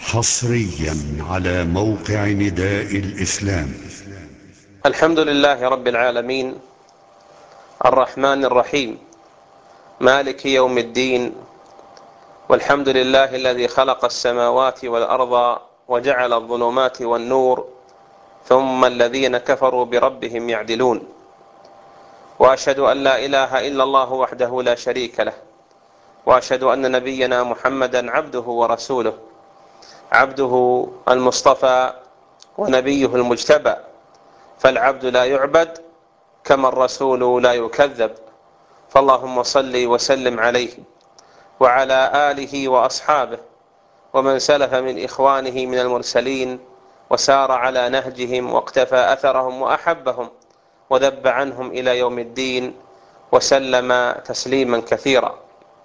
حصريا على موقع نداء الإسلام. الحمد لله رب العالمين، الرحمن الرحيم، مالك يوم الدين. والحمد لله الذي خلق السماوات والأرض وجعل الظلمات والنور، ثم الذين كفروا بربهم يعدلون. وأشهد أن لا إله إلا الله وحده لا شريك له، وأشهد أن نبينا محمدا عبده ورسوله، عبده المصطفى ونبيه المجتبى. فالعبد لا يعبد كما الرسول لا يكذب، فاللهم صل وسلم عليه وعلى آله وأصحابه ومن سلف من إخوانه من المرسلين وسار على نهجهم واقتفى أثرهم وأحبهم وذب عنهم إلى يوم الدين وسلم تسليما كثيرا.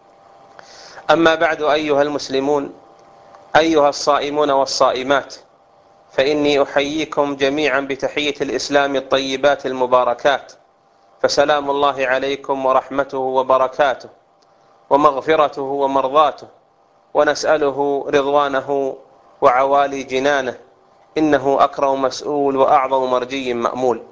أما بعد، أيها المسلمون، أيها الصائمون والصائمات، فإني أحييكم جميعا بتحية الإسلام الطيبات المباركات، فسلام الله عليكم ورحمته وبركاته ومغفرته ومرضاته، ونسأله رضوانه وعوالي جنانه، إنه أكرم مسؤول وأعظم مرجي مأمول.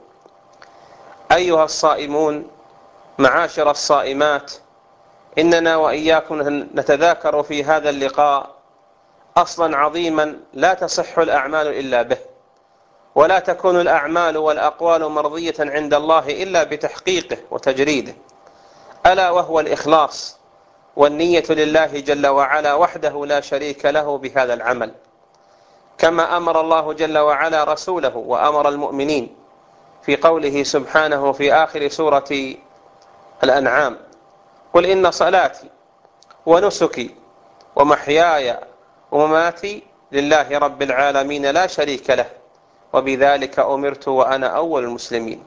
أيها الصائمون، معاشر الصائمات، إننا وإياكم نتذاكر في هذا اللقاء أصلا عظيما لا تصح الأعمال إلا به، ولا تكون الأعمال والأقوال مرضية عند الله إلا بتحقيقه وتجريده، ألا وهو الإخلاص والنية لله جل وعلا وحده لا شريك له بهذا العمل، كما أمر الله جل وعلا رسوله وأمر المؤمنين في قوله سبحانه في آخر سورة الأنعام: قل إن صلاتي ونسكي ومحياي ومماتي لله رب العالمين لا شريك له، وبذلك أمرت وأنا أول المسلمين.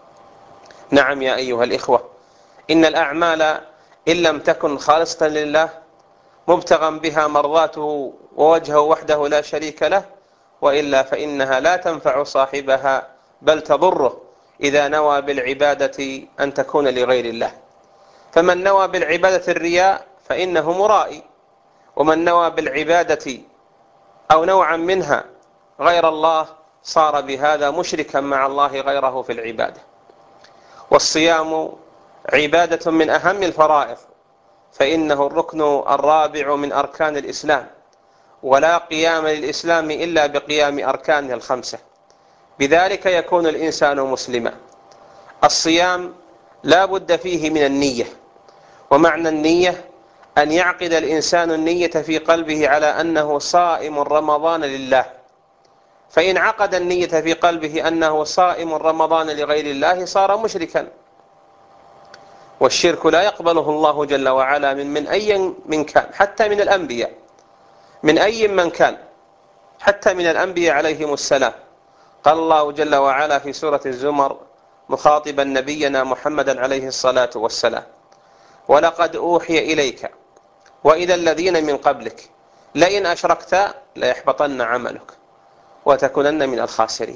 نعم يا أيها الإخوة، إن الأعمال إن لم تكن خالصة لله مبتغا بها مرضاته ووجهه وحده لا شريك له، وإلا فإنها لا تنفع صاحبها بل تضره إذا نوى بالعبادة أن تكون لغير الله. فمن نوى بالعبادة الرياء فإنه مرائي، ومن نوى بالعبادة أو نوعا منها غير الله صار بهذا مشركا مع الله غيره في العبادة. والصيام عبادة من أهم الفرائض، فإنه الركن الرابع من أركان الإسلام، ولا قيام للإسلام إلا بقيام أركانه الخمسة، بذلك يكون الإنسان مسلما. الصيام لا بد فيه من النية، ومعنى النية أن يعقد الإنسان النية في قلبه على أنه صائم رمضان لله، فإن عقد النية في قلبه أنه صائم رمضان لغير الله صار مشركا، والشرك لا يقبله الله جل وعلا من أي من كان، حتى من الأنبياء، من أي من كان، حتى من الأنبياء عليهم السلام. قال الله جل وعلا في سورة الزمر مخاطبا نبينا محمدا عليه الصلاة والسلام: ولقد أوحي إليك وإلى الذين من قبلك لئن أشركت ليحبطن عملك وتكونن من الخاسرين.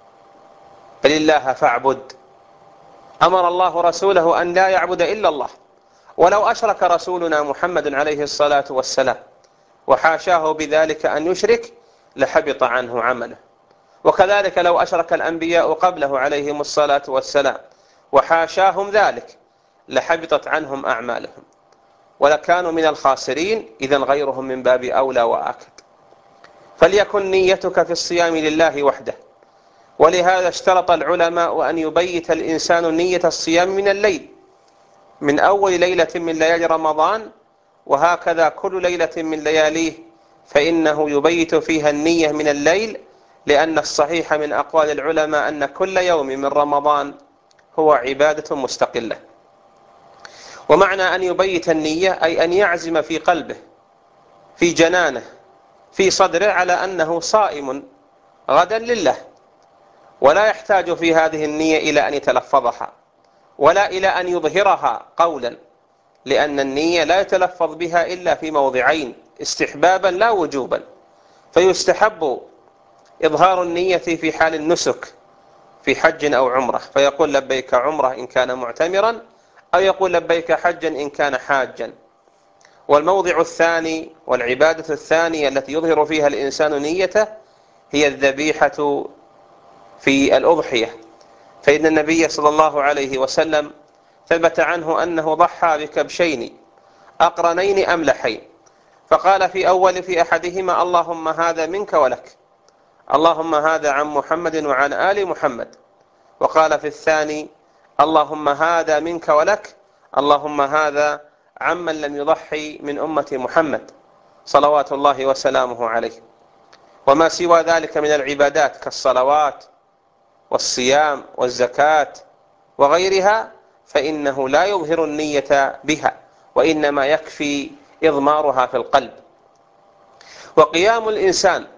بل الله فاعبد. أمر الله رسوله أن لا يعبد إلا الله، ولو أشرك رسولنا محمد عليه الصلاة والسلام وحاشاه بذلك أن يشرك لحبط عنه عمله، وكذلك لو أشرك الأنبياء قبله عليهم الصلاة والسلام وحاشاهم ذلك لحبطت عنهم أعمالهم ولكانوا من الخاسرين، إذن غيرهم من باب أولى وآكد. فليكن نيتك في الصيام لله وحده، ولهذا اشترط العلماء أن يبيت الإنسان نية الصيام من الليل، من أول ليلة من ليالي رمضان، وهكذا كل ليلة من لياليه فإنه يبيت فيها النية من الليل، لأن الصحيح من أقوال العلماء أن كل يوم من رمضان هو عبادة مستقلة. ومعنى أن يبيت النية أي أن يعزم في قلبه، في جنانه، في صدره، على أنه صائم غدا لله، ولا يحتاج في هذه النية إلى أن يتلفظها ولا إلى أن يظهرها قولا، لأن النية لا يتلفظ بها إلا في موضعين: استحبابا لا وجوبا. فيستحب إظهار النية في حال النسك في حج أو عمرة، فيقول لبيك عمرة إن كان معتمرا، أو يقول لبيك حجا إن كان حاجا. والموضع الثاني والعبادة الثانية التي يظهر فيها الإنسان نيته هي الذبيحة في الأضحية، فإن النبي صلى الله عليه وسلم ثبت عنه أنه ضحى بكبشين أقرنين أملحين، فقال في أحدهما: اللهم هذا منك ولك، اللهم هذا عن محمد وعن آل محمد. وقال في الثاني: اللهم هذا منك ولك، اللهم هذا عمن لم يضحي من أمة محمد صلوات الله وسلامه عليه. وما سوى ذلك من العبادات كالصلوات والصيام والزكاة وغيرها فإنه لا يظهر النية بها، وإنما يكفي إضمارها في القلب. وقيام الإنسان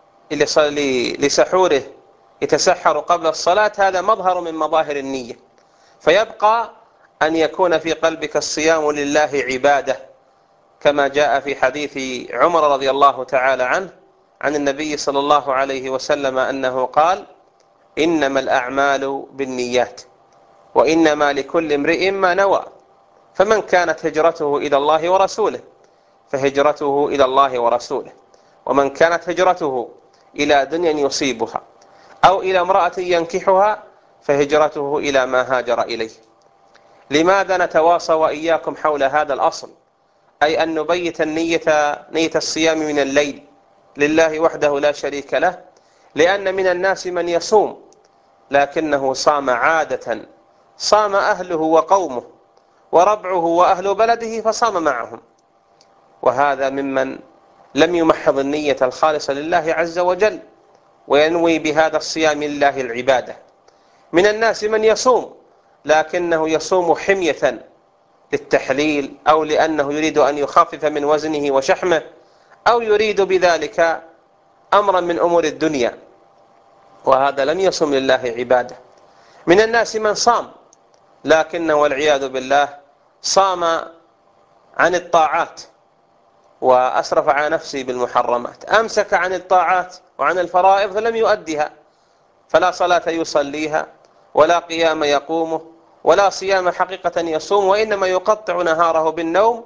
لسحوره يتسحر قبل الصلاة هذا مظهر من مظاهر النية، فيبقى أن يكون في قلبك الصيام لله عبادة، كما جاء في حديث عمر رضي الله تعالى عنه عن النبي صلى الله عليه وسلم أنه قال: إنما الأعمال بالنيات وإنما لكل امرئ ما نوى، فمن كانت هجرته إلى الله ورسوله فهجرته إلى الله ورسوله، ومن كانت هجرته إلى دنيا يصيبها أو إلى امرأة ينكحها فهجرته إلى ما هاجر إليه. لماذا نتواصى وإياكم حول هذا الأصل، أي أن نبيت نية الصيام من الليل لله وحده لا شريك له؟ لأن من الناس من يصوم لكنه صام عادة، صام أهله وقومه وربعه وأهل بلده فصام معهم، وهذا ممن لم يمحض النية الخالصة لله عز وجل وينوي بهذا الصيام لله العبادة. من الناس من يصوم لكنه يصوم حمية للتحليل، أو لأنه يريد أن يخفف من وزنه وشحمه، أو يريد بذلك أمرا من أمور الدنيا، وهذا لم يصم لله عبادة. من الناس من صام لكنه والعياذ بالله صام عن الطاعات وأسرف على نفسه بالمحرمات، أمسك عن الطاعات وعن الفرائض فلم يؤدها، فلا صلاة يصليها ولا قيام يقومه ولا صيام حقيقة يصوم، وإنما يقطع نهاره بالنوم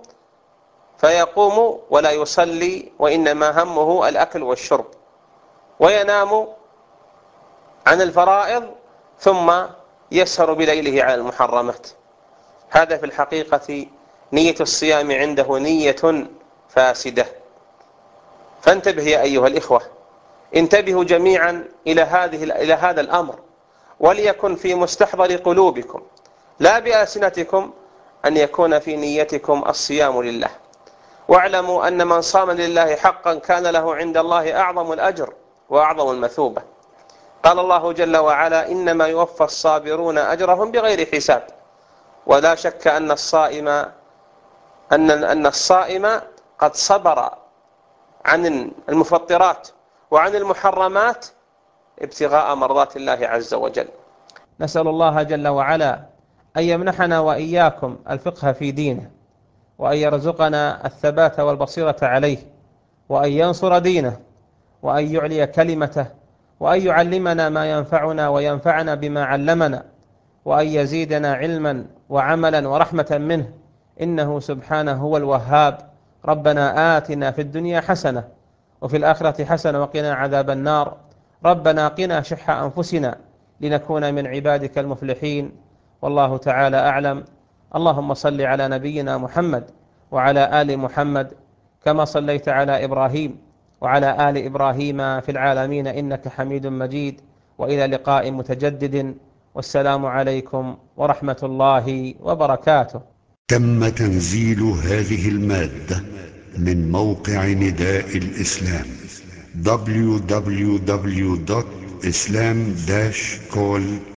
فيقوم ولا يصلي، وإنما همه الأكل والشرب، وينام عن الفرائض ثم يسهر بليله على المحرمات. هذا في الحقيقة نية الصيام عنده نية فاسدة. فانتبه يا أيها الإخوة، انتبهوا جميعا إلى هذا الأمر، وليكن في مستحضر قلوبكم لا بألسنتكم أن يكون في نيتكم الصيام لله. واعلموا أن من صام لله حقا كان له عند الله أعظم الأجر وأعظم المثوبة. قال الله جل وعلا: إنما يوفى الصابرون أجرهم بغير حساب. ولا شك أن الصائم قد صبر عن المفطرات وعن المحرمات ابتغاء مرضات الله عز وجل. نسأل الله جل وعلا أن يمنحنا وإياكم الفقه في دينه، وأن يرزقنا الثبات والبصيرة عليه، وأن ينصر دينه، وأن يعلي كلمته، وأن يعلمنا ما ينفعنا وينفعنا بما علمنا، وأن يزيدنا علما وعملا ورحمة منه، إنه سبحانه هو الوهاب. ربنا آتنا في الدنيا حسنة وفي الآخرة حسنة وقنا عذاب النار. ربنا قنا شح أنفسنا لنكون من عبادك المفلحين. والله تعالى أعلم. اللهم صل على نبينا محمد وعلى آل محمد كما صليت على إبراهيم وعلى آل إبراهيم في العالمين إنك حميد مجيد. وإلى لقاء متجدد، والسلام عليكم ورحمة الله وبركاته. تم تنزيل هذه المادة من موقع نداء الإسلام www.islam-call